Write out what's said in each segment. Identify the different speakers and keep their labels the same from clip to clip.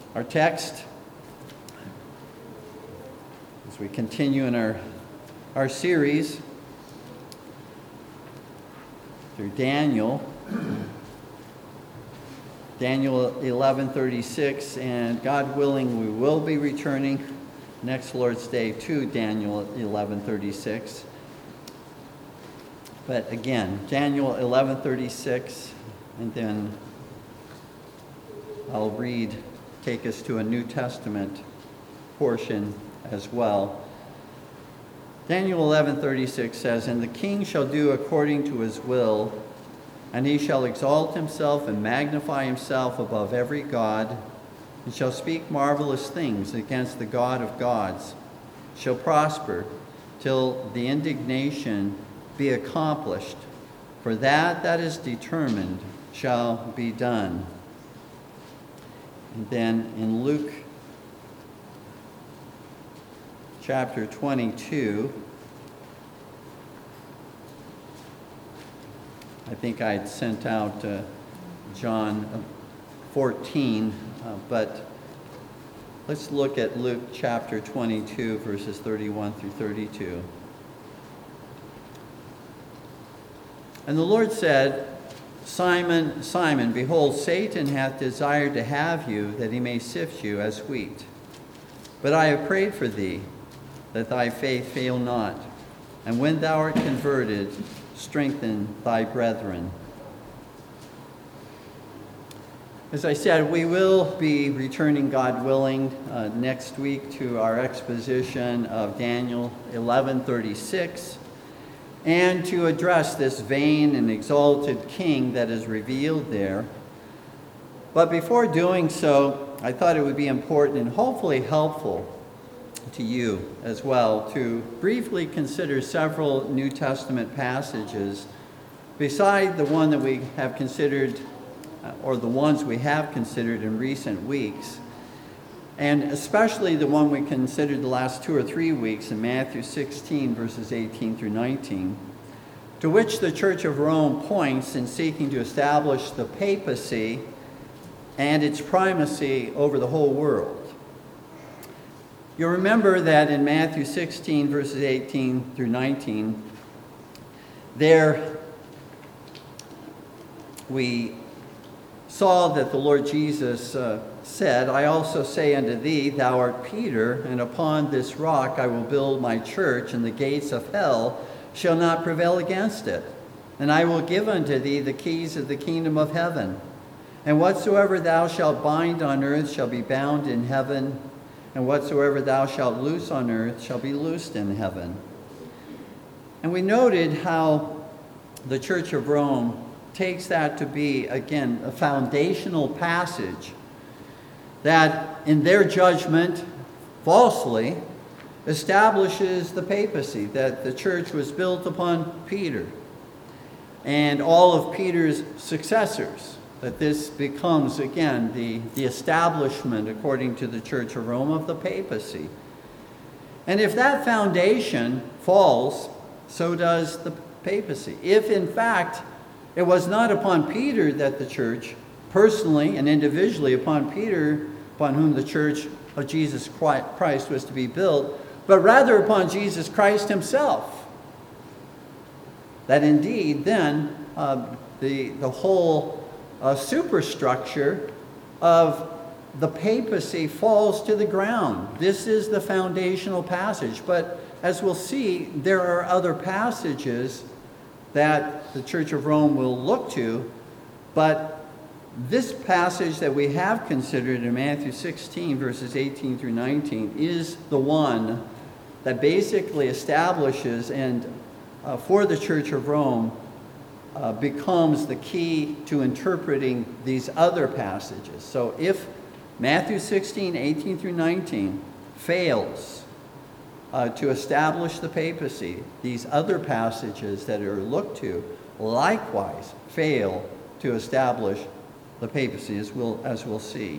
Speaker 1: Our text, as we continue in our series through Daniel 11:36, and God willing, we will be returning next Lord's Day to Daniel 11:36. But again, Daniel 11:36, and then I'll take us to a New Testament portion as well. Daniel 11:36 says, "And the king shall do according to his will, and he shall exalt himself and magnify himself above every god, and shall speak marvelous things against the God of gods, shall prosper till the indignation be accomplished, for that is determined shall be done." And then in Luke chapter 22, I think I had sent out John 14, but let's look at Luke chapter 22, verses 31 through 32. "And the Lord said, Simon, Simon, behold, Satan hath desired to have you, that he may sift you as wheat. But I have prayed for thee, that thy faith fail not. And when thou art converted, strengthen thy brethren." As I said, we will be returning, God willing, next week to our exposition of Daniel 11:36. And to address this vain and exalted king that is revealed there. But before doing so, I thought it would be important and hopefully helpful to you as well to briefly consider several New Testament passages beside the one that we have considered, or the ones we have considered in recent weeks. And especially the one we considered the last 2 or 3 weeks in Matthew 16, verses 18 through 19, to which the Church of Rome points in seeking to establish the papacy and its primacy over the whole world. You'll remember that in Matthew 16, verses 18 through 19, there we saw that the Lord Jesus said, "I also say unto thee, thou art Peter, and upon this rock I will build my church, and the gates of hell shall not prevail against it. And I will give unto thee the keys of the kingdom of heaven. And whatsoever thou shalt bind on earth shall be bound in heaven, and whatsoever thou shalt loose on earth shall be loosed in heaven." And we noted how the Church of Rome takes that to be, again, a foundational passage that, in their judgment, falsely establishes the papacy, that the church was built upon Peter and all of Peter's successors, that this becomes, again, the establishment, according to the Church of Rome, of the papacy. And if that foundation falls, so does the papacy. If, in fact, it was not upon Peter that the church, personally and individually upon Peter, upon whom the church of Jesus Christ was to be built, but rather upon Jesus Christ himself, that indeed then the whole superstructure of the papacy falls to the ground. This is the foundational passage. But as we'll see, there are other passages that the Church of Rome will look to, but this passage that we have considered in Matthew 16, verses 18 through 19, is the one that basically establishes and for the Church of Rome becomes the key to interpreting these other passages. So if Matthew 16, 18 through 19 fails to establish the papacy, these other passages that are looked to likewise fail to establish the papacy, as we'll see.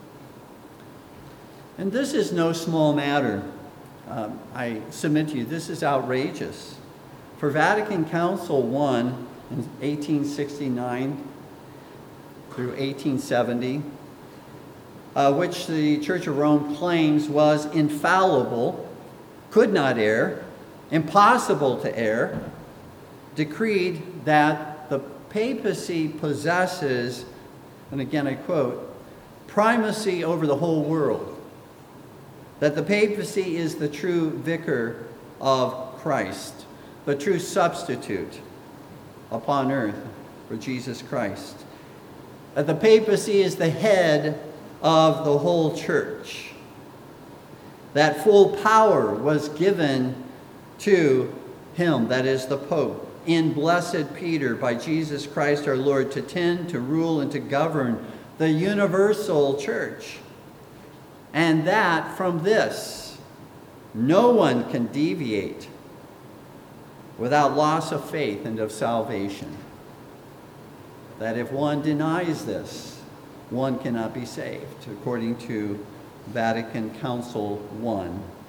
Speaker 1: And this is no small matter. I submit to you, this is outrageous. For Vatican Council I in 1869 through 1870, which the Church of Rome claims was infallible, could not err, impossible to err, decreed that the papacy possesses, and again I quote, primacy over the whole world. That the papacy is the true vicar of Christ, the true substitute upon earth for Jesus Christ. That the papacy is the head of the whole church. That full power was given to him, that is the Pope, in Blessed Peter by Jesus Christ our Lord, to tend, to rule, and to govern the universal church. And that from this, no one can deviate without loss of faith and of salvation. That if one denies this, one cannot be saved, according to Vatican Council I.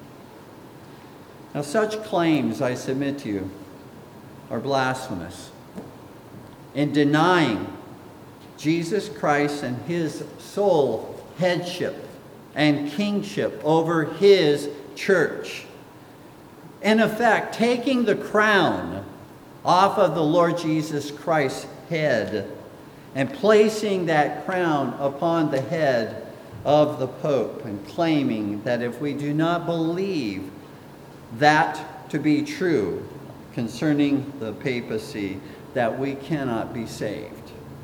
Speaker 1: Now, such claims, I submit to you, are blasphemous. In denying Jesus Christ and his sole headship and kingship over his church. In effect, taking the crown off of the Lord Jesus Christ's head and placing that crown upon the head of the Pope, and claiming that if we do not believe that to be true concerning the papacy, that we cannot be saved.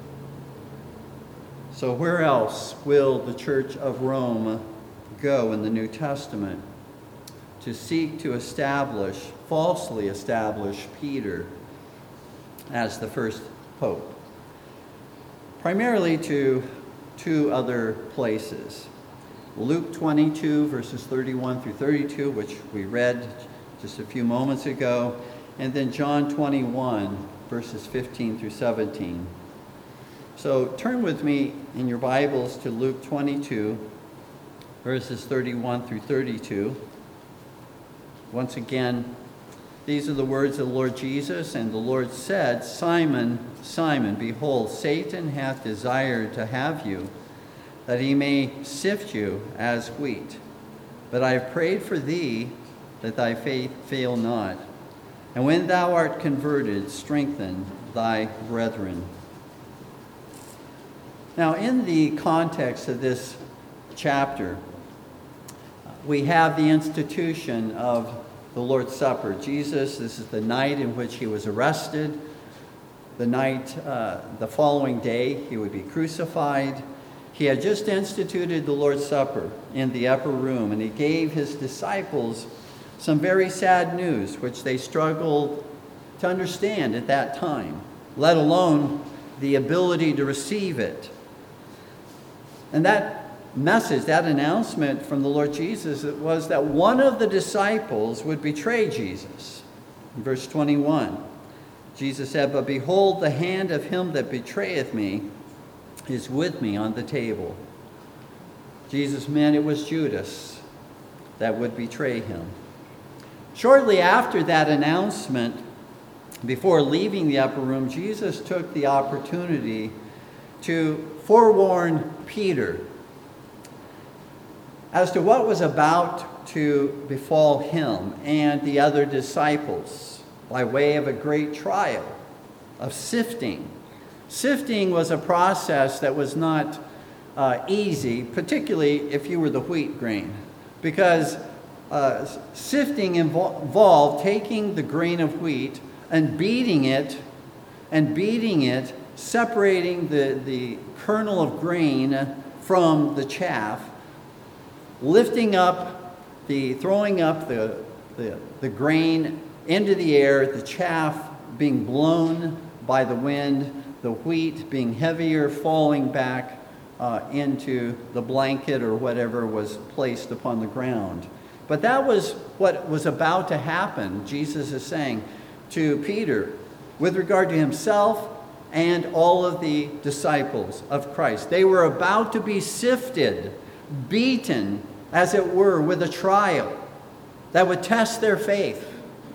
Speaker 1: So where else will the Church of Rome go in the New Testament to seek to establish, falsely establish Peter as the first pope? Primarily to two other places. Luke 22, verses 31 through 32, which we read just a few moments ago, and then John 21, verses 15 through 17. So turn with me in your Bibles to Luke 22, verses 31 through 32. Once again, these are the words of the Lord Jesus, and the Lord said, Simon, Simon, behold, Satan hath desired to have you, that he may sift you as wheat. But I have prayed for thee, that thy faith fail not. And when thou art converted, strengthen thy brethren. Now, in the context of this chapter, we have the institution of the Lord's Supper. Jesus, this is the night in which he was arrested. The following day, he would be crucified. He had just instituted the Lord's Supper in the upper room, and he gave his disciples some very sad news, which they struggled to understand at that time, let alone the ability to receive it. And that message, that announcement from the Lord Jesus, it was that one of the disciples would betray Jesus. In verse 21, Jesus said, But behold, the hand of him that betrayeth me is with me on the table. Jesus meant it was Judas that would betray him. Shortly after that announcement, before leaving the upper room, Jesus took the opportunity to forewarn Peter as to what was about to befall him and the other disciples by way of a great trial of sifting. Sifting was a process that was not easy, particularly if you were the wheat grain, because sifting involved taking the grain of wheat and beating it, separating the kernel of grain from the chaff, throwing up the grain into the air, the chaff being blown by the wind, the wheat being heavier, falling back into the blanket or whatever was placed upon the ground. But that was what was about to happen, Jesus is saying, to Peter with regard to himself and all of the disciples of Christ. They were about to be sifted, beaten, as it were, with a trial that would test their faith.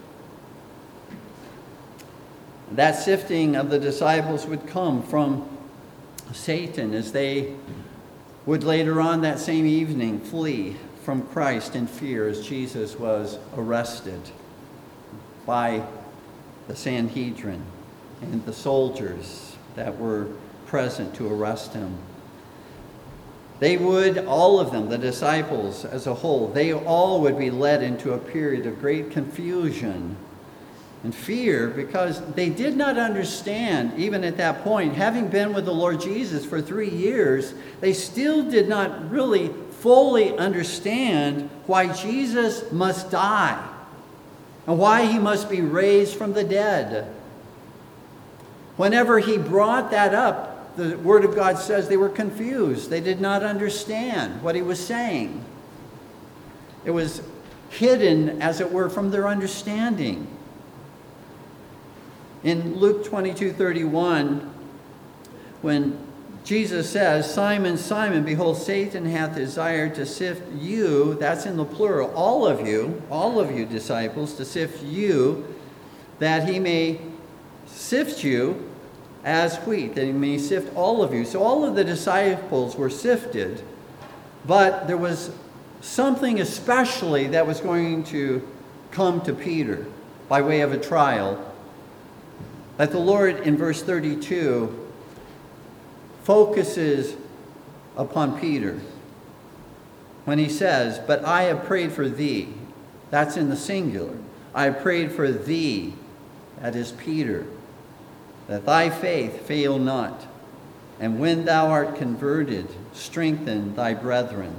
Speaker 1: That sifting of the disciples would come from Satan as they would later on that same evening flee from Christ in fear as Jesus was arrested by the Sanhedrin and the soldiers that were present to arrest him. They would, all of them, the disciples as a whole, they all would be led into a period of great confusion and fear because they did not understand, even at that point, having been with the Lord Jesus for 3 years, they still did not really fully understand why Jesus must die and why he must be raised from the dead. Whenever he brought that up, the Word of God says they were confused. They did not understand what he was saying. It was hidden, as it were, from their understanding. In Luke 22:31, when Jesus says, "Simon, Simon, behold, Satan hath desired to sift you," that's in the plural, all of you disciples, to sift you, that he may sift you as wheat, that he may sift all of you. So all of the disciples were sifted, but there was something especially that was going to come to Peter by way of a trial. That the Lord, in verse 32, focuses upon Peter when he says, "But I have prayed for thee." That's in the singular. "I have prayed for thee," that is Peter, "that thy faith fail not. And when thou art converted, strengthen thy brethren."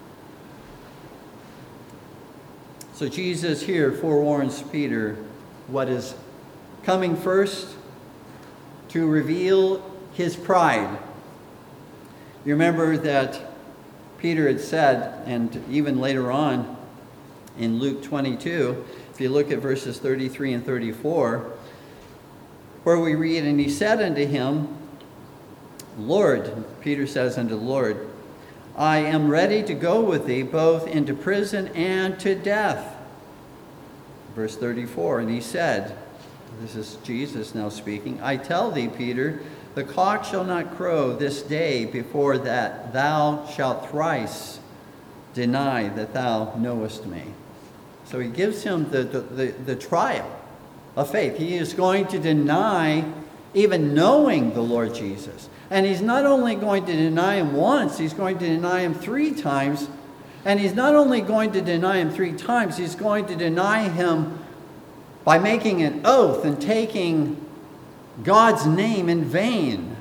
Speaker 1: So Jesus here forewarns Peter what is coming first, to reveal his pride. You remember that Peter had said, and even later on in Luke 22, if you look at verses 33 and 34, where we read, "And he said unto him, Lord," Peter says unto the Lord, "I am ready to go with thee both into prison and to death." Verse 34, "And he said," this is Jesus now speaking, "I tell thee, Peter, the cock shall not crow this day before that thou shalt thrice deny that thou knowest me." So he gives him the trial of faith. He is going to deny even knowing the Lord Jesus. And he's not only going to deny him once, he's going to deny him 3 times. And he's not only going to deny him 3 times, he's going to deny him by making an oath and taking God's name in vain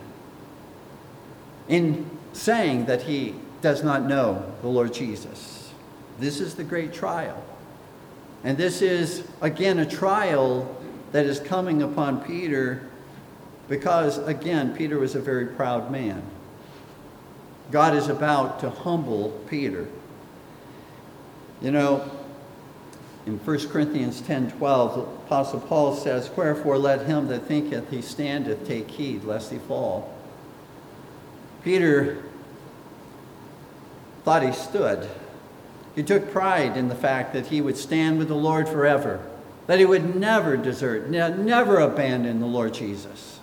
Speaker 1: in saying that he does not know the Lord Jesus. This is the great trial. And this is, again, a trial that is coming upon Peter because, again, Peter was a very proud man. God is about to humble Peter. You know, in 1 Corinthians 10:12, the Apostle Paul says, "Wherefore let him that thinketh he standeth take heed, lest he fall." Peter thought he stood. He took pride in the fact that he would stand with the Lord forever, that he would never desert, never abandon the Lord Jesus.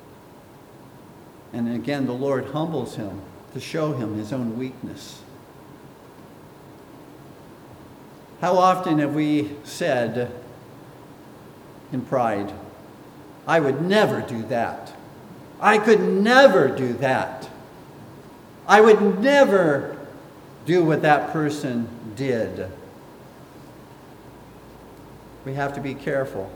Speaker 1: And again, the Lord humbles him to show him his own weakness. How often have we said in pride, "I would never do that. I could never do that. I would never do what that person did." We have to be careful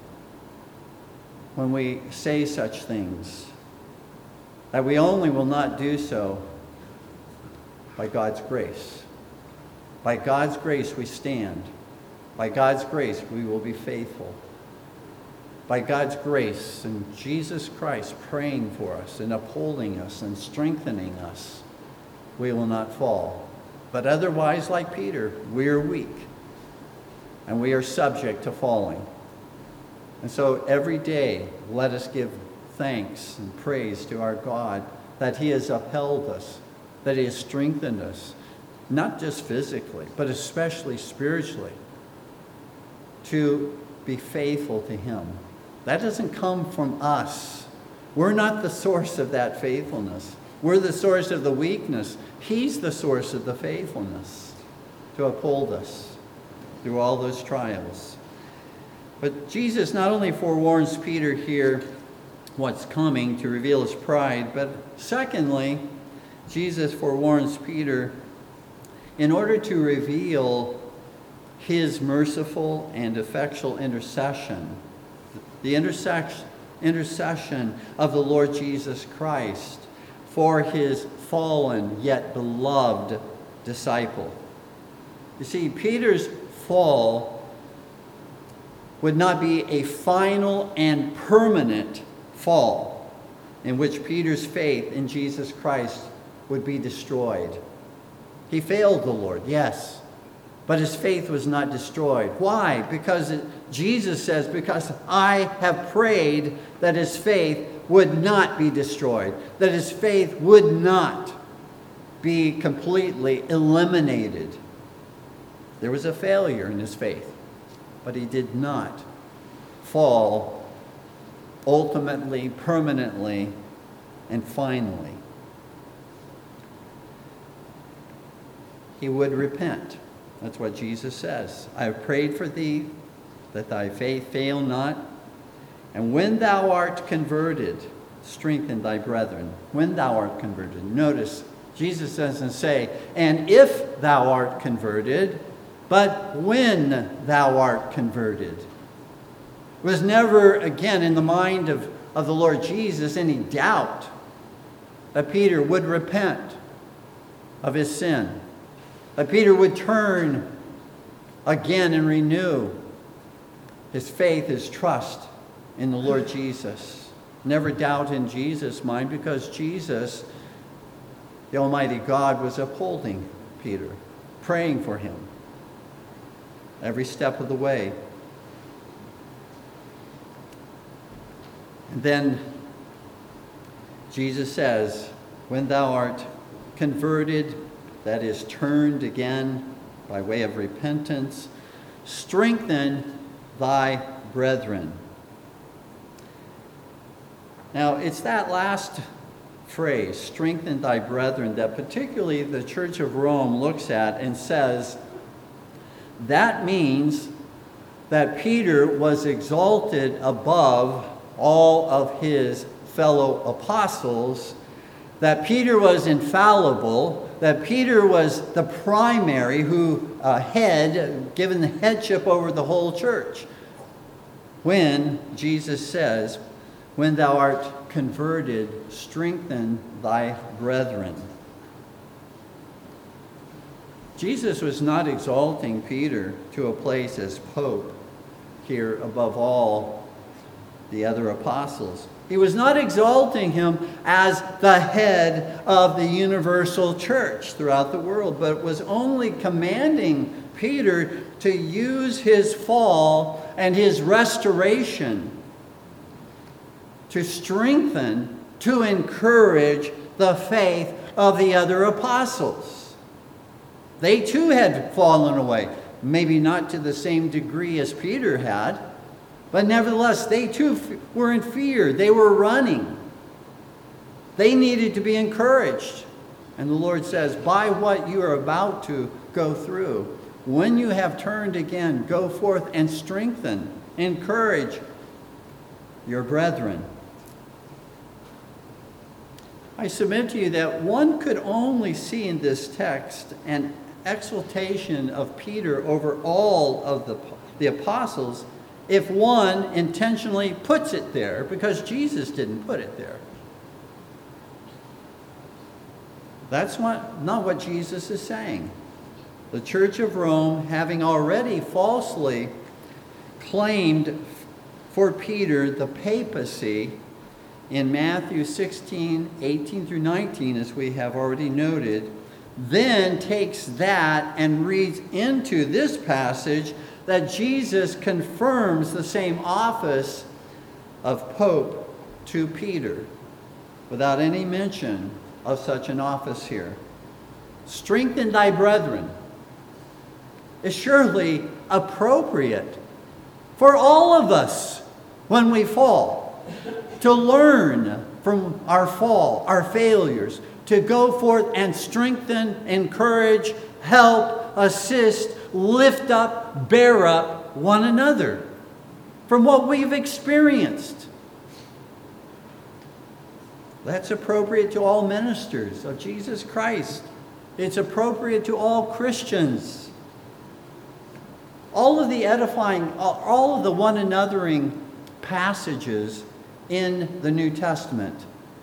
Speaker 1: when we say such things, that we only will not do so by God's grace. By God's grace we stand. By God's grace we will be faithful. By God's grace and Jesus Christ praying for us and upholding us and strengthening us, we will not fall. But otherwise, like Peter, we are weak and we are subject to falling. And so every day, let us give thanks and praise to our God that he has upheld us, that he has strengthened us, not just physically, but especially spiritually, to be faithful to him. That doesn't come from us. We're not the source of that faithfulness. We're the source of the weakness. He's the source of the faithfulness to uphold us through all those trials. But Jesus not only forewarns Peter here what's coming to reveal his pride, but secondly, Jesus forewarns Peter in order to reveal his merciful and effectual intercession, the intercession of the Lord Jesus Christ for his fallen yet beloved disciple. You see, Peter's fall would not be a final and permanent fall in which Peter's faith in Jesus Christ would be destroyed. He failed the Lord, yes, but his faith was not destroyed. Why? Because Jesus says, because I have prayed that his faith would not be destroyed, that his faith would not be completely eliminated. There was a failure in his faith, but he did not fall ultimately, permanently, and finally. He would repent. That's what Jesus says. I have prayed for thee, that thy faith fail not. And when thou art converted, strengthen thy brethren. When thou art converted. Notice, Jesus doesn't say, and if thou art converted, but when thou art converted. It was never, again, in the mind of the Lord Jesus any doubt that Peter would repent of his sin, that Peter would turn again and renew his faith, his trust in the Lord Jesus. Never doubt in Jesus' mind, because Jesus, the Almighty God, was upholding Peter, praying for him every step of the way. And then Jesus says, when thou art converted, that is, turned again by way of repentance, strengthen thy brethren. Now, it's that last phrase, strengthen thy brethren, that particularly the Church of Rome looks at and says, that means that Peter was exalted above all of his fellow apostles, that Peter was infallible, that Peter was the primary head, given the headship over the whole church. When Jesus says, when thou art converted, strengthen thy brethren. Jesus was not exalting Peter to a place as Pope here above all the other apostles. He was not exalting him as the head of the universal church throughout the world, but was only commanding Peter to use his fall and his restoration to strengthen, to encourage the faith of the other apostles. They too had fallen away, maybe not to the same degree as Peter had, but nevertheless, they too were in fear. They were running. They needed to be encouraged. And the Lord says, by what you are about to go through, when you have turned again, go forth and strengthen, encourage your brethren. I submit to you that one could only see in this text an exaltation of Peter over all of the apostles if one intentionally puts it there, because Jesus didn't put it there. That's not what Jesus is saying. The Church of Rome, having already falsely claimed for Peter the papacy in Matthew 16, 18 through 19, as we have already noted, then takes that and reads into this passage that Jesus confirms the same office of Pope to Peter, without any mention of such an office here. Strengthen thy brethren is surely appropriate for all of us when we fall, to learn from our fall, our failures, to go forth and strengthen, encourage, help, assist, lift up, bear up one another from what we've experienced. That's appropriate to all ministers of Jesus Christ. It's appropriate to all Christians. All of the edifying, all of the one anothering passages in the New Testament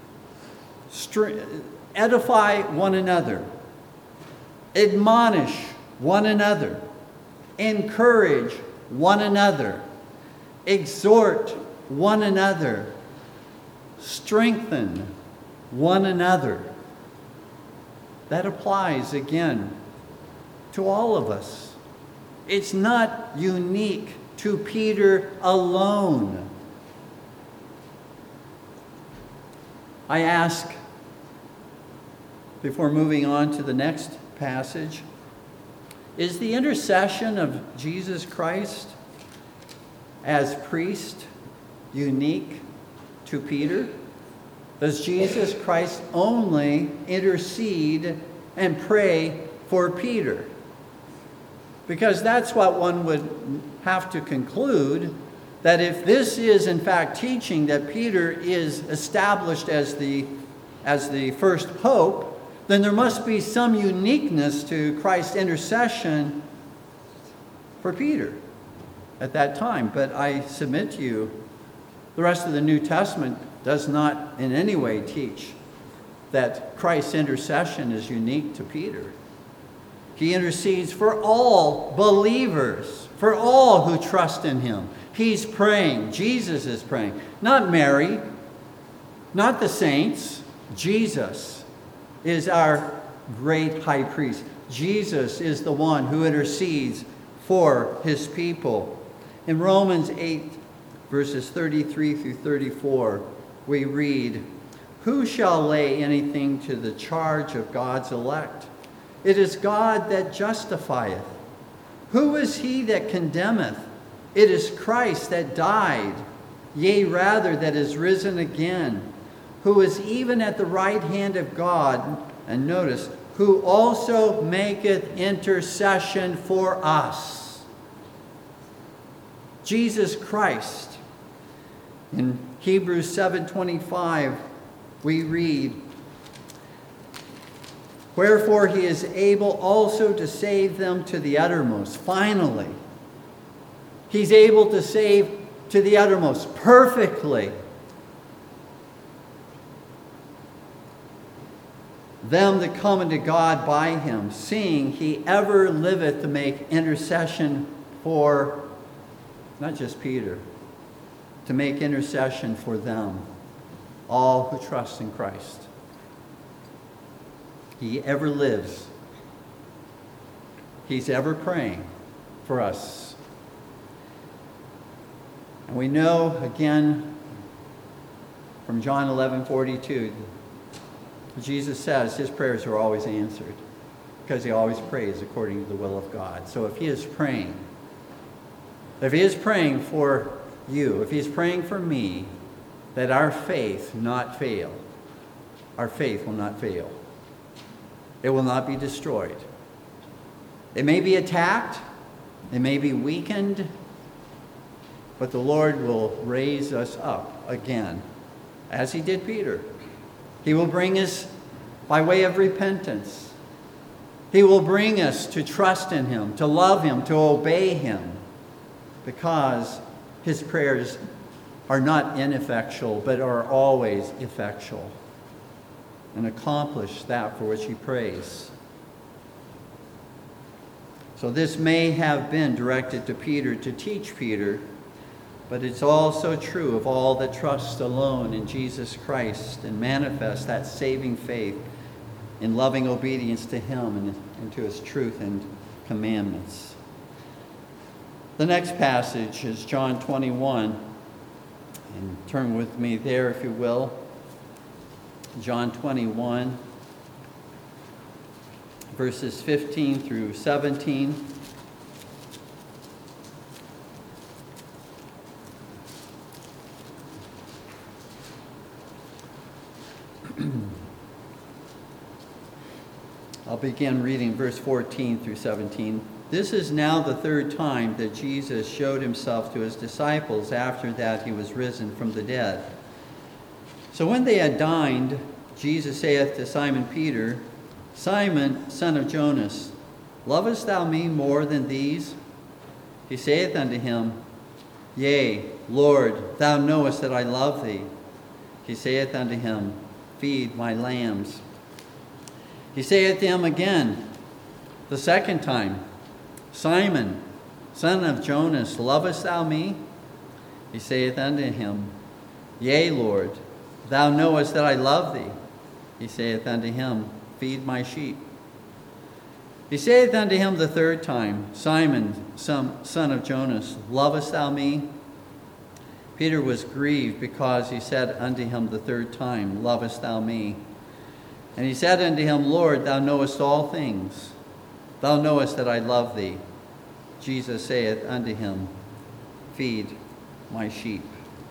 Speaker 1: edify one another, admonish one another, encourage one another, exhort one another, strengthen one another. That applies again to all of us. It's not unique to Peter alone. I ask, before moving on to the next passage, is the intercession of Jesus Christ as priest unique to Peter? Does Jesus Christ only intercede and pray for Peter? Because that's what one would have to conclude, that if this is in fact teaching that Peter is established as the first pope, then there must be some uniqueness to Christ's intercession for Peter at that time. But I submit to you, the rest of the New Testament does not in any way teach that Christ's intercession is unique to Peter. He intercedes for all believers, for all who trust in him. He's praying. Jesus is praying. Not Mary, not the saints. Jesus is our great high priest. Jesus is the one who intercedes for his people. In Romans 8, verses 33 through 34, we read, "Who shall lay anything to the charge of God's elect? It is God that justifieth. Who is he that condemneth? It is Christ that died, yea, rather that is risen again, who is even at the right hand of God," and notice, "who also maketh intercession for us." Jesus Christ. In Hebrews 7:25, we read, "Wherefore he is able also to save them to the uttermost." Finally, he's able to save to the uttermost, perfectly, them that come unto God by him, seeing he ever liveth to make intercession for, not just Peter, to make intercession for them, all who trust in Christ. He ever lives. He's ever praying for us. And we know, again, from John 11:42, Jesus says his prayers are always answered because he always prays according to the will of God. So if he is praying for you, if he's praying for me, that our faith not fail, our faith will not fail. It will not be destroyed. It may be attacked, it may be weakened, but the Lord will raise us up again, as he did Peter. He will bring us by way of repentance. He will bring us to trust in him, to love him, to obey him, because his prayers are not ineffectual, but are always effectual, and accomplish that for which he prays. So this may have been directed to Peter to teach Peter, but it's also true of all that trust alone in Jesus Christ and manifest that saving faith in loving obedience to him and to his truth and commandments. The next passage is John 21. And turn with me there, if you will. John 21, verses 15 through 17. begin reading verse 14 through 17. This is now the third time that Jesus showed himself to his disciples after that he was risen from the dead. So when they had dined, Jesus saith to Simon Peter, Simon, son of Jonas, lovest thou me more than these? He saith unto him, Yea, Lord, thou knowest that I love thee. He saith unto him, Feed my lambs. He saith to him again, the second time, Simon, son of Jonas, lovest thou me? He saith unto him, Yea, Lord, thou knowest that I love thee. He saith unto him, Feed my sheep. He saith unto him the third time, Simon, son of Jonas, lovest thou me? Peter was grieved because he said unto him the third time, Lovest thou me? And he said unto him, Lord, thou knowest all things. Thou knowest that I love thee. Jesus saith unto him, Feed my sheep.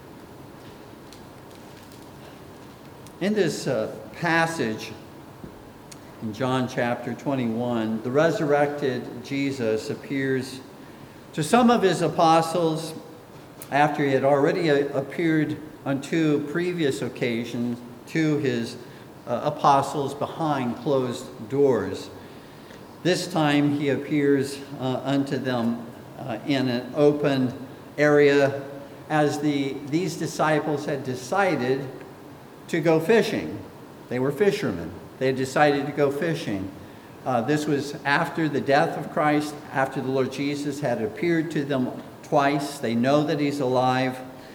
Speaker 1: In this passage, in John chapter 21, the resurrected Jesus appears to some of his apostles after he had already appeared on two previous occasions to his apostles behind closed doors. This time he appears unto them in an open area as these disciples had decided to go fishing. They were fishermen. They had decided to go fishing. This was after the death of Christ, after the Lord Jesus had appeared to them twice. They know that he's alive.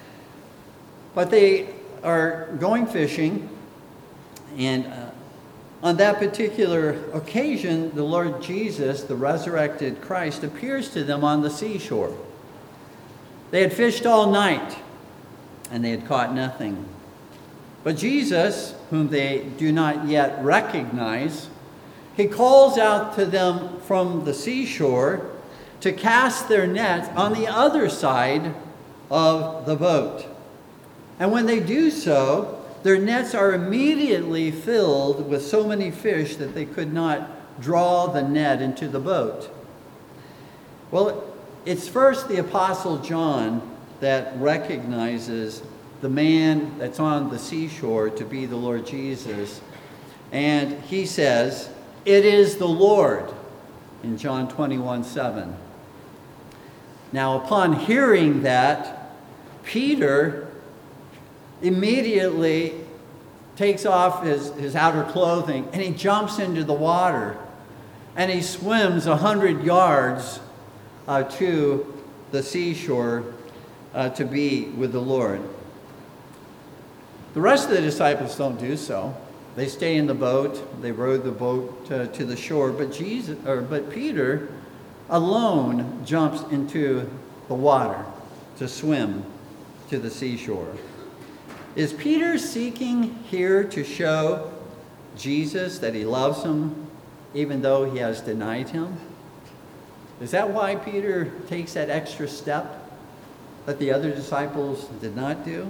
Speaker 1: But they are going fishing, and on that particular occasion, the Lord Jesus, the resurrected Christ, appears to them on the seashore. They had fished all night, and they had caught nothing. But Jesus, whom they do not yet recognize, he calls out to them from the seashore to cast their net on the other side of the boat. And when they do so, their nets are immediately filled with so many fish that they could not draw the net into the boat. Well, it's first the Apostle John that recognizes the man that's on the seashore to be the Lord Jesus. And he says, It is the Lord, in John 21:7. Now, upon hearing that, Peter immediately takes off his outer clothing and he jumps into the water and he swims 100 yards to the seashore to be with the Lord. The rest of the disciples don't do so. They stay in the boat. They rowed the boat to the shore. But Peter alone jumps into the water to swim to the seashore. Is Peter seeking here to show Jesus that he loves him even though he has denied him? Is that why Peter takes that extra step that the other disciples did not do?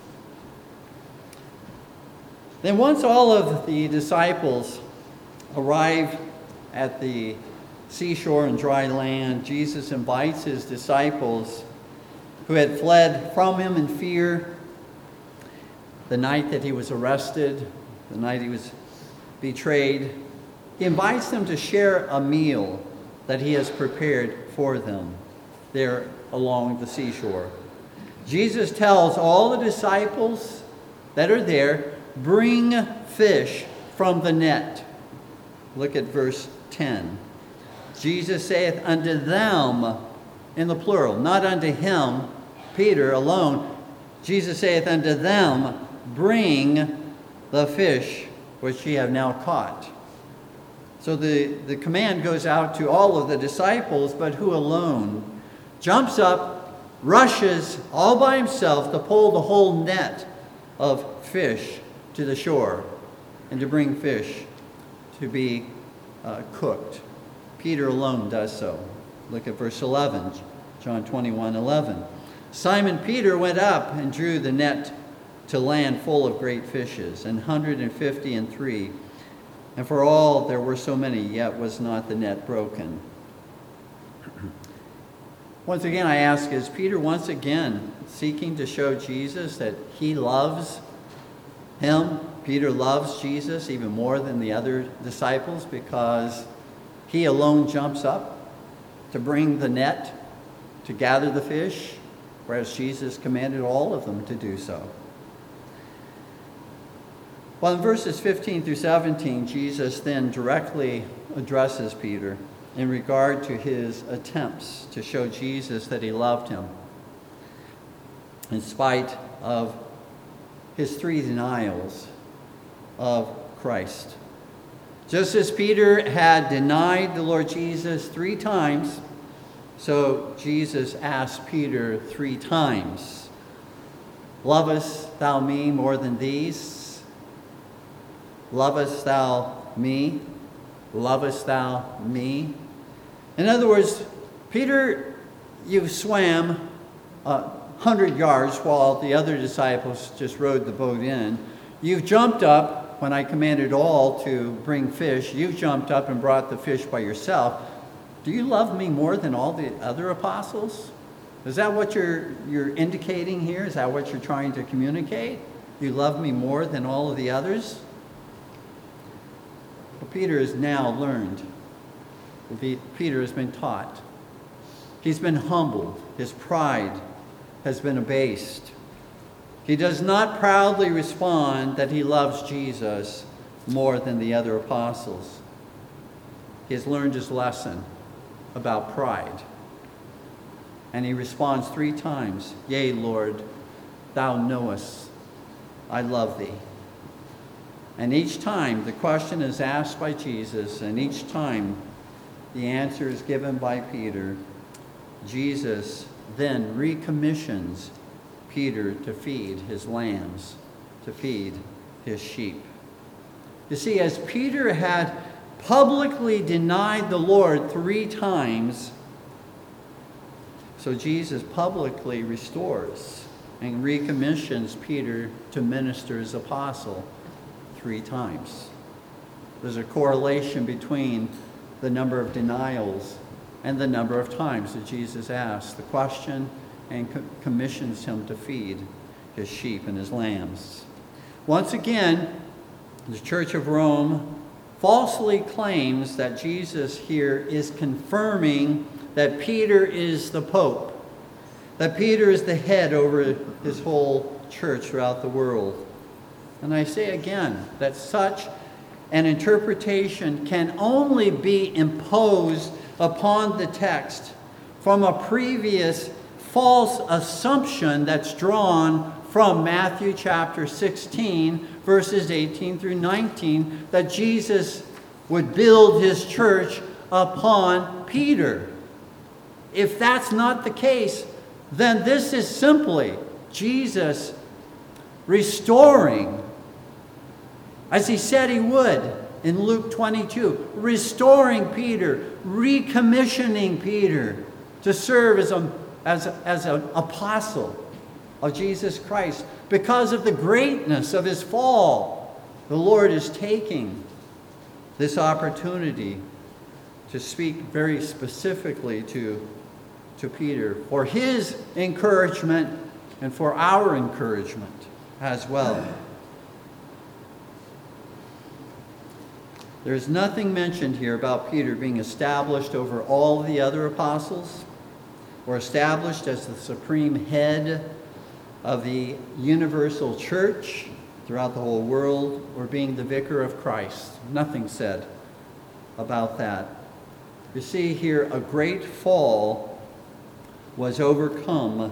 Speaker 1: Then once all of the disciples arrive at the seashore and dry land, Jesus invites his disciples who had fled from him in fear the night that he was arrested, the night he was betrayed. He invites them to share a meal that he has prepared for them there along the seashore. Jesus tells all the disciples that are there, bring fish from the net. Look at verse 10. Jesus saith unto them, in the plural, not unto him, Peter alone. Jesus saith unto them, bring the fish which ye have now caught. So the command goes out to all of the disciples, but who alone jumps up, rushes all by himself to pull the whole net of fish to the shore and to bring fish to be cooked. Peter alone does so. Look at verse 11, John 21:11. Simon Peter went up and drew the net to land full of great fishes, 153. And for all there were so many, yet was not the net broken. Once again, I ask, is Peter once again seeking to show Jesus that he loves him? Peter loves Jesus even more than the other disciples because he alone jumps up to bring the net, to gather the fish, whereas Jesus commanded all of them to do so. Well, in verses 15 through 17, Jesus then directly addresses Peter in regard to his attempts to show Jesus that he loved him, in spite of his 3 denials of Christ. Just as Peter had denied the Lord Jesus 3 times, so Jesus asked Peter 3 times, "Lovest thou me more than these? Lovest thou me? Lovest thou me?" In other words, Peter, you swam 100 yards while the other disciples just rowed the boat in. You've jumped up when I commanded all to bring fish. You've jumped up and brought the fish by yourself. Do you love me more than all the other apostles? Is that what you're indicating here? Is that what you're trying to communicate? You love me more than all of the others? Well, Peter has now learned. Peter has been taught. He's been humbled. His pride has been abased. He does not proudly respond that he loves Jesus more than the other apostles. He has learned his lesson about pride. And he responds 3 times, "Yea, Lord, thou knowest I love thee." And each time the question is asked by Jesus, and each time the answer is given by Peter, Jesus then recommissions Peter to feed his lambs, to feed his sheep. You see, as Peter had publicly denied the Lord 3 times, so Jesus publicly restores and recommissions Peter to minister as apostle 3 times. There's a correlation between the number of denials and the number of times that Jesus asks the question and commissions him to feed his sheep and his lambs. Once again, the Church of Rome falsely claims that Jesus here is confirming that Peter is the Pope, that Peter is the head over his whole church throughout the world. And I say again that such an interpretation can only be imposed upon the text from a previous false assumption that's drawn from Matthew chapter 16, verses 18 through 19, that Jesus would build his church upon Peter. If that's not the case, then this is simply Jesus restoring, as he said he would in Luke 22, restoring Peter, recommissioning Peter to serve as an apostle of Jesus Christ. Because of the greatness of his fall, the Lord is taking this opportunity to speak very specifically to Peter for his encouragement and for our encouragement as well. There's nothing mentioned here about Peter being established over all the other apostles or established as the supreme head of the universal church throughout the whole world, or being the vicar of Christ. Nothing said about that. You see here, a great fall was overcome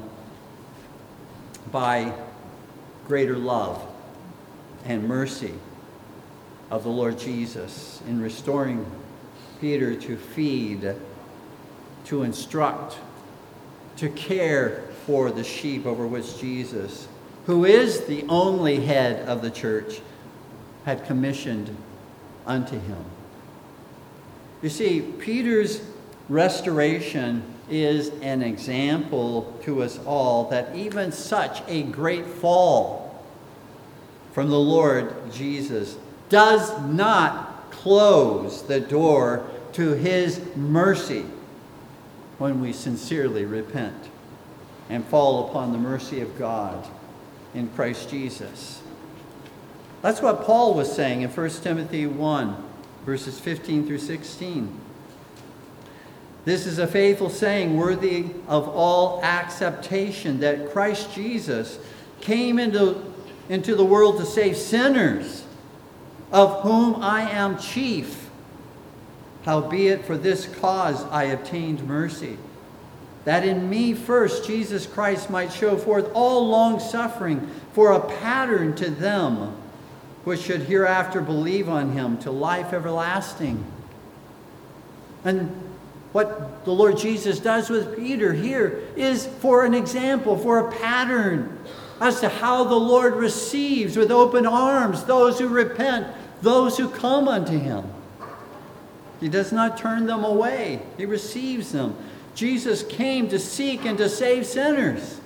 Speaker 1: by greater love and mercy of the Lord Jesus in restoring Peter to feed, to instruct, to care for the sheep over which Jesus, who is the only head of the church, had commissioned unto him. You see, Peter's restoration is an example to us all that even such a great fall from the Lord Jesus does not close the door to his mercy when we sincerely repent and fall upon the mercy of God in Christ Jesus. That's what Paul was saying in 1 Timothy 1, verses 15 through 16. This is a faithful saying, worthy of all acceptation, that Christ Jesus came into the world to save sinners, of whom I am chief. Howbeit for this cause I obtained mercy, that in me first Jesus Christ might show forth all long suffering for a pattern to them which should hereafter believe on him to life everlasting. And what the Lord Jesus does with Peter here is for an example, for a pattern as to how the Lord receives with open arms those who repent, those who come unto him. He does not turn them away. He receives them. Jesus came to seek and to save sinners.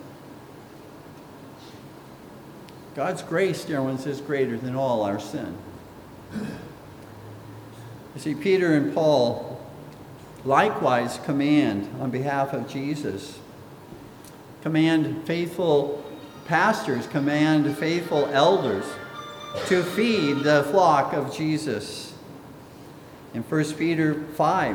Speaker 1: God's grace, dear ones, is greater than all our sin. You see, Peter and Paul likewise command on behalf of Jesus. Command faithful pastors, command faithful elders to feed the flock of Jesus. In 1 Peter 5,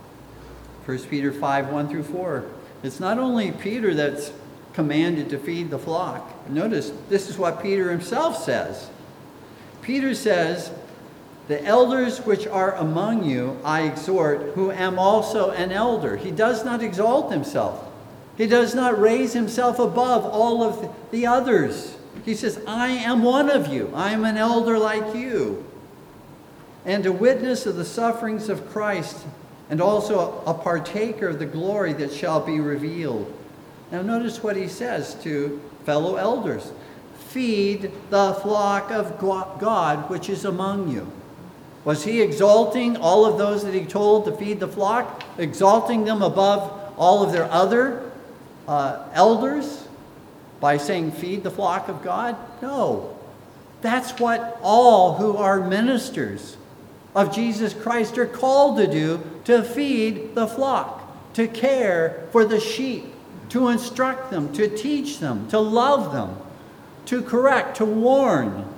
Speaker 1: 1 through 4, it's not only Peter that's commanded to feed the flock. Notice, this is what Peter himself says. Peter says, the elders which are among you I exhort, who am also an elder. He does not exalt himself. He does not raise himself above all of the others. He says, I am one of you. I am an elder like you. And a witness of the sufferings of Christ, and also a partaker of the glory that shall be revealed. Now notice what he says to fellow elders. Feed the flock of God which is among you. Was he exalting all of those that he told to feed the flock? Exalting them above all of their other elders by saying feed the flock of God? No. That's what all who are ministers of Jesus Christ are called to do, to feed the flock, to care for the sheep, to instruct them, to teach them, to love them, to correct, to warn.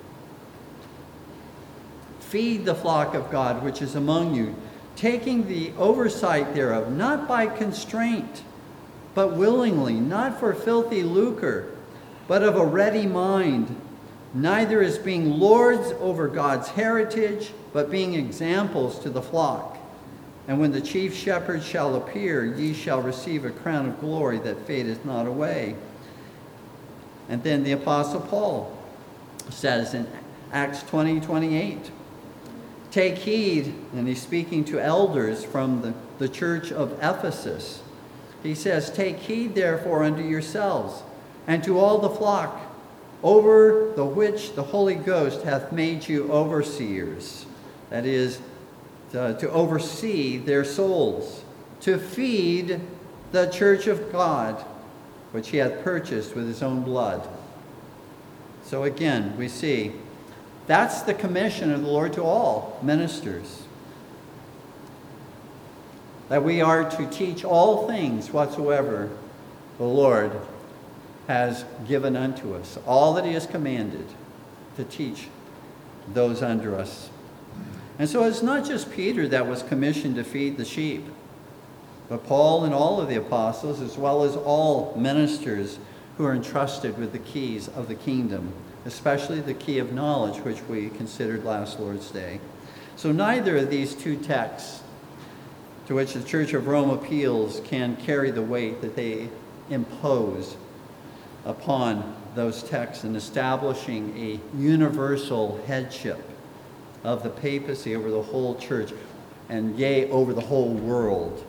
Speaker 1: Feed the flock of God which is among you, taking the oversight thereof, not by constraint, but willingly, not for filthy lucre, but of a ready mind, neither as being lords over God's heritage, but being examples to the flock. And when the chief shepherd shall appear, ye shall receive a crown of glory that fadeth not away. And then the Apostle Paul says in Acts 20:28, take heed, and he's speaking to elders from the church of Ephesus. He says, take heed therefore unto yourselves, and to all the flock, over the which the Holy Ghost hath made you overseers. That is, to oversee their souls, to feed the church of God, which he hath purchased with his own blood. So again, we see that's the commission of the Lord to all ministers. That we are to teach all things whatsoever the Lord has given unto us. All that he has commanded to teach those under us. And so it's not just Peter that was commissioned to feed the sheep, but Paul and all of the apostles, as well as all ministers who are entrusted with the keys of the kingdom, especially the key of knowledge, which we considered last Lord's Day. So neither of these two texts to which the Church of Rome appeals can carry the weight that they impose upon those texts in establishing a universal headship of the papacy over the whole church, and yea, over the whole world,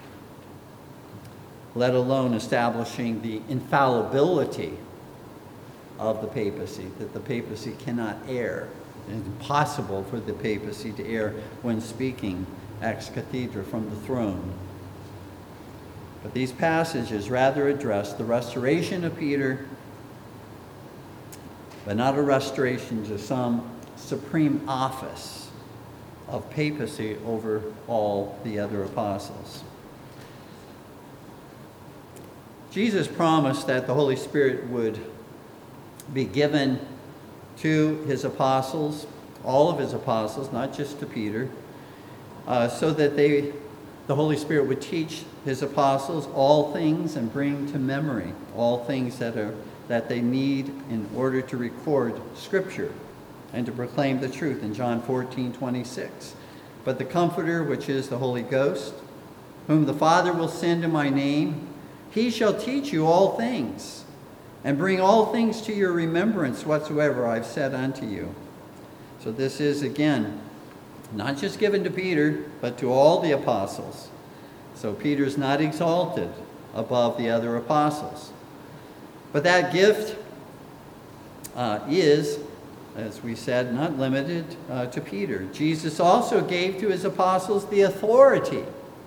Speaker 1: let alone establishing the infallibility of the papacy, that the papacy cannot err. It's impossible for the papacy to err when speaking ex cathedra from the throne. But these passages rather address the restoration of Peter, but not a restoration to some supreme office of papacy over all the other apostles. Jesus promised that the Holy Spirit would be given to his apostles, all of his apostles, not just to Peter, so that the Holy Spirit would teach his apostles all things and bring to memory all things that they need in order to record Scripture and to proclaim the truth in John 14:26. But the Comforter, which is the Holy Ghost, whom the Father will send in my name, he shall teach you all things, and bring all things to your remembrance whatsoever I've said unto you. So this is, again, not just given to Peter, but to all the apostles. So Peter's not exalted above the other apostles. But that gift is, as we said, not limited to Peter. Jesus also gave to his apostles the authority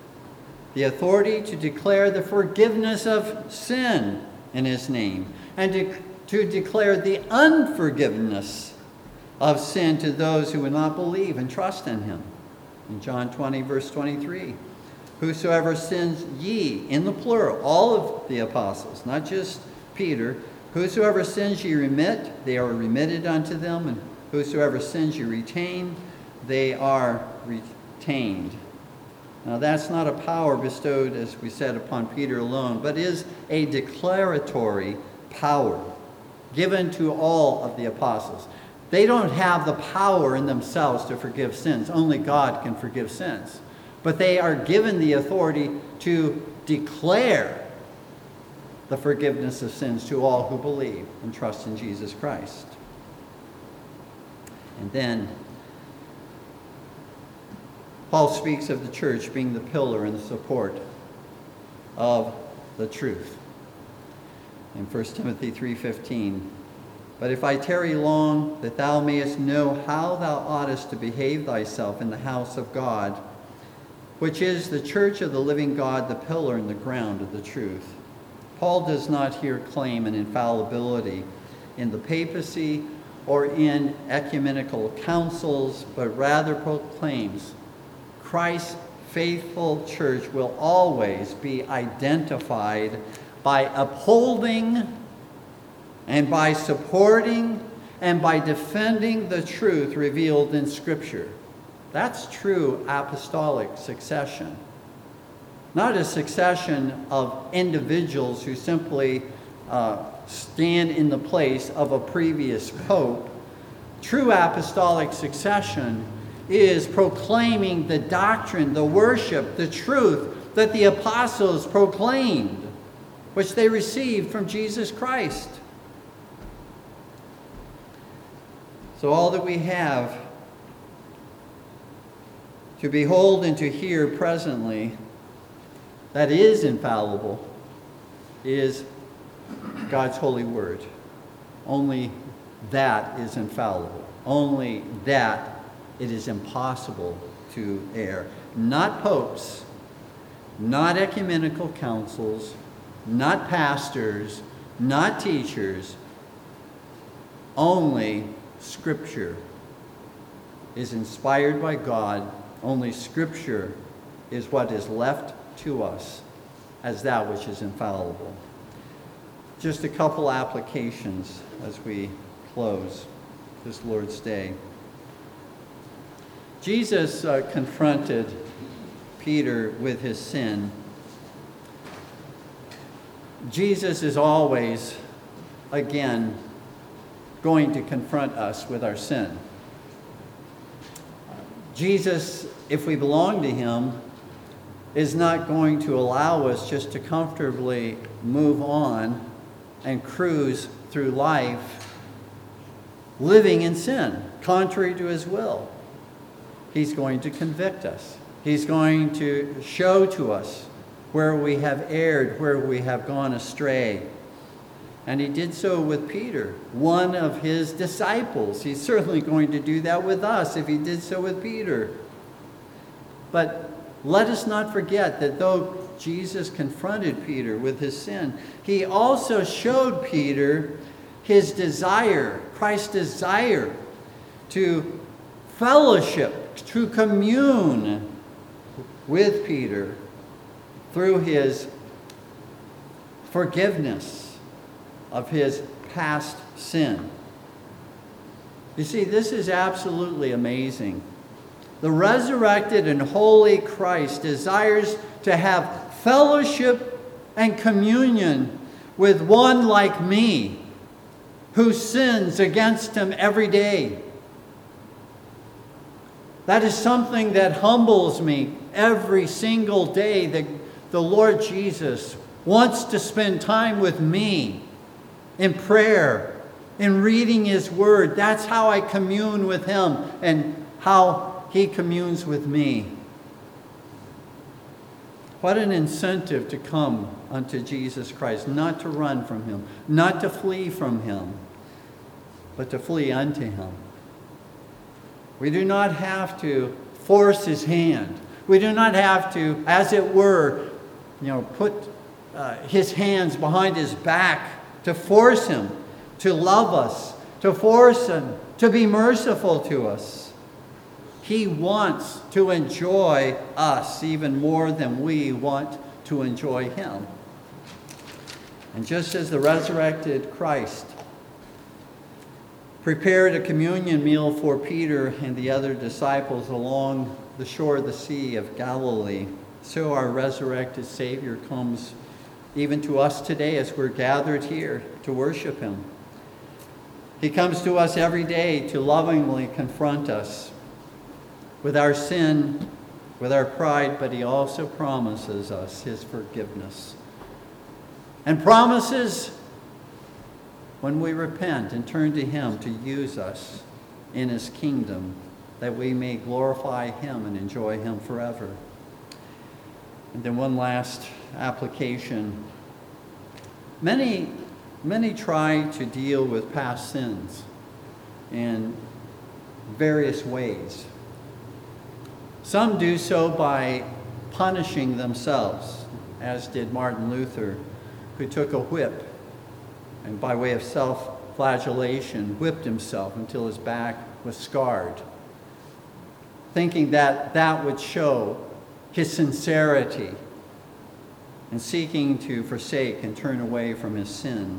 Speaker 1: to declare the forgiveness of sin in his name, and to declare the unforgiveness of sin to those who would not believe and trust in him. In John 20, verse 23, whosoever sins ye, in the plural, all of the apostles, not just Peter, whosoever sins ye remit, they are remitted unto them, and whosoever sins ye retain, they are retained. Now that's not a power bestowed, as we said, upon Peter alone, but is a declaratory power given to all of the apostles. They don't have the power in themselves to forgive sins. Only God can forgive sins. But they are given the authority to declare the forgiveness of sins to all who believe and trust in Jesus Christ. And then Paul speaks of the church being the pillar and the support of the truth. In 1 Timothy 3:15, but if I tarry long, that thou mayest know how thou oughtest to behave thyself in the house of God, which is the church of the living God, the pillar and the ground of the truth. Paul does not here claim an infallibility in the papacy or in ecumenical councils, but rather proclaims Christ's faithful church will always be identified by upholding and by supporting and by defending the truth revealed in Scripture. That's true apostolic succession. Not a succession of individuals who simply stand in the place of a previous pope. True apostolic succession is proclaiming the doctrine, the worship, the truth that the apostles proclaimed, which they received from Jesus Christ. So all that we have to behold and to hear presently that is infallible is God's holy word. Only that is infallible. Only that it is impossible to err. Not popes, not ecumenical councils, not pastors, not teachers. Only Scripture is inspired by God. Only Scripture is what is left to us as that which is infallible. Just a couple applications as we close this Lord's Day. Jesus confronted Peter with his sin. Jesus is always, again, going to confront us with our sin. Jesus, if we belong to him, is not going to allow us just to comfortably move on and cruise through life living in sin, contrary to his will. He's going to convict us. He's going to show to us where we have erred, where we have gone astray. And he did so with Peter, one of his disciples. He's certainly going to do that with us if he did so with Peter. But let us not forget that though Jesus confronted Peter with his sin, he also showed Peter his desire, Christ's desire to fellowship to commune with Peter through his forgiveness of his past sin. You see, this is absolutely amazing. The resurrected and holy Christ desires to have fellowship and communion with one like me who sins against him every day. That is something that humbles me every single day, that the Lord Jesus wants to spend time with me in prayer, in reading his word. That's how I commune with him and how he communes with me. What an incentive to come unto Jesus Christ, not to run from him, not to flee from him, but to flee unto him. We do not have to force his hand. We do not have to, as it were, put his hands behind his back to force him to love us, to force him to be merciful to us. He wants to enjoy us even more than we want to enjoy him. And just as the resurrected Christ prepared a communion meal for Peter and the other disciples along the shore of the Sea of Galilee, so our resurrected Savior comes even to us today as we're gathered here to worship him. He comes to us every day to lovingly confront us with our sin, with our pride, but he also promises us his forgiveness. And promises, when we repent and turn to him, to use us in his kingdom, that we may glorify him and enjoy him forever. And then one last application. Many try to deal with past sins in various ways. Some do so by punishing themselves, as did Martin Luther, who took a whip and by way of self-flagellation whipped himself until his back was scarred, thinking that that would show his sincerity and seeking to forsake and turn away from his sin.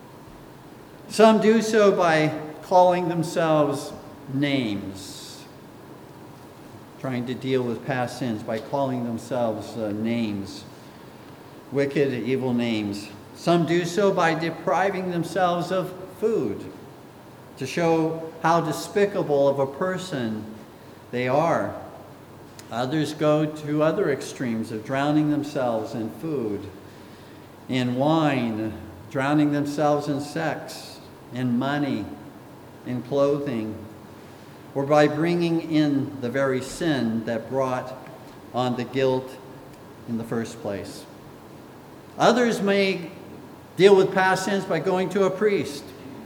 Speaker 1: Some do so by calling themselves names, trying to deal with past sins by calling themselves names, wicked, evil names. Some do so by depriving themselves of food, to show how despicable of a person they are. Others go to other extremes of drowning themselves in food, in wine, drowning themselves in sex, in money, in clothing, or by bringing in the very sin that brought on the guilt in the first place. Others may deal with past sins by going to a priest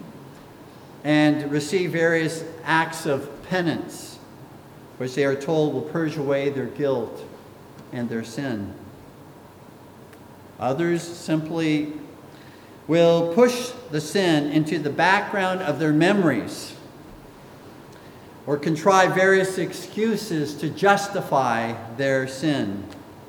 Speaker 1: and receive various acts of penance, which they are told will purge away their guilt and their sin. Others simply will push the sin into the background of their memories or contrive various excuses to justify their sin.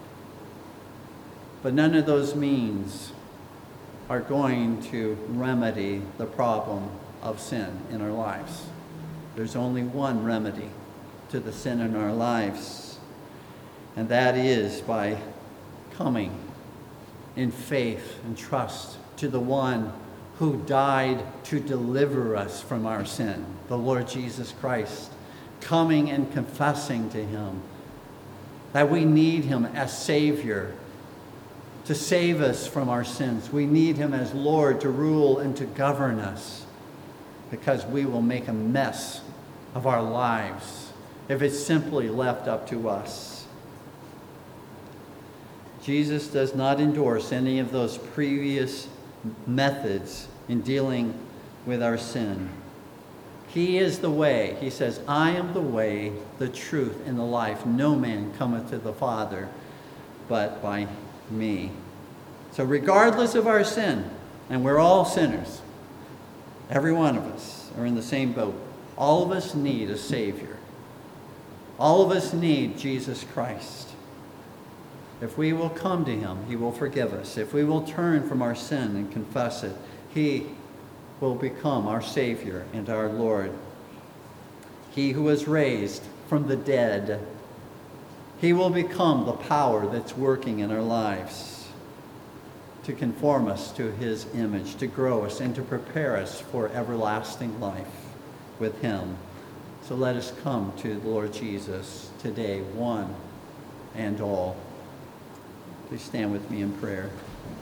Speaker 1: But none of those means are going to remedy the problem of sin in our lives. There's only one remedy to the sin in our lives, and that is by coming in faith and trust to the one who died to deliver us from our sin, the Lord Jesus Christ, coming and confessing to him that we need him as Savior to save us from our sins. We need him as Lord to rule and to govern us, because we will make a mess of our lives if it's simply left up to us. Jesus does not endorse any of those previous methods in dealing with our sin. He is the way. He says, I am the way, the truth, and the life. No man cometh to the Father but by me. So regardless of our sin, and we're all sinners, every one of us are in the same boat. All of us need a Savior. All of us need Jesus Christ. If we will come to him, he will forgive us. If we will turn from our sin and confess it, he will become our Savior and our Lord. He who was raised from the dead, he will become the power that's working in our lives to conform us to his image, to grow us, and to prepare us for everlasting life with him. So let us come to the Lord Jesus today, one and all. Please stand with me in prayer.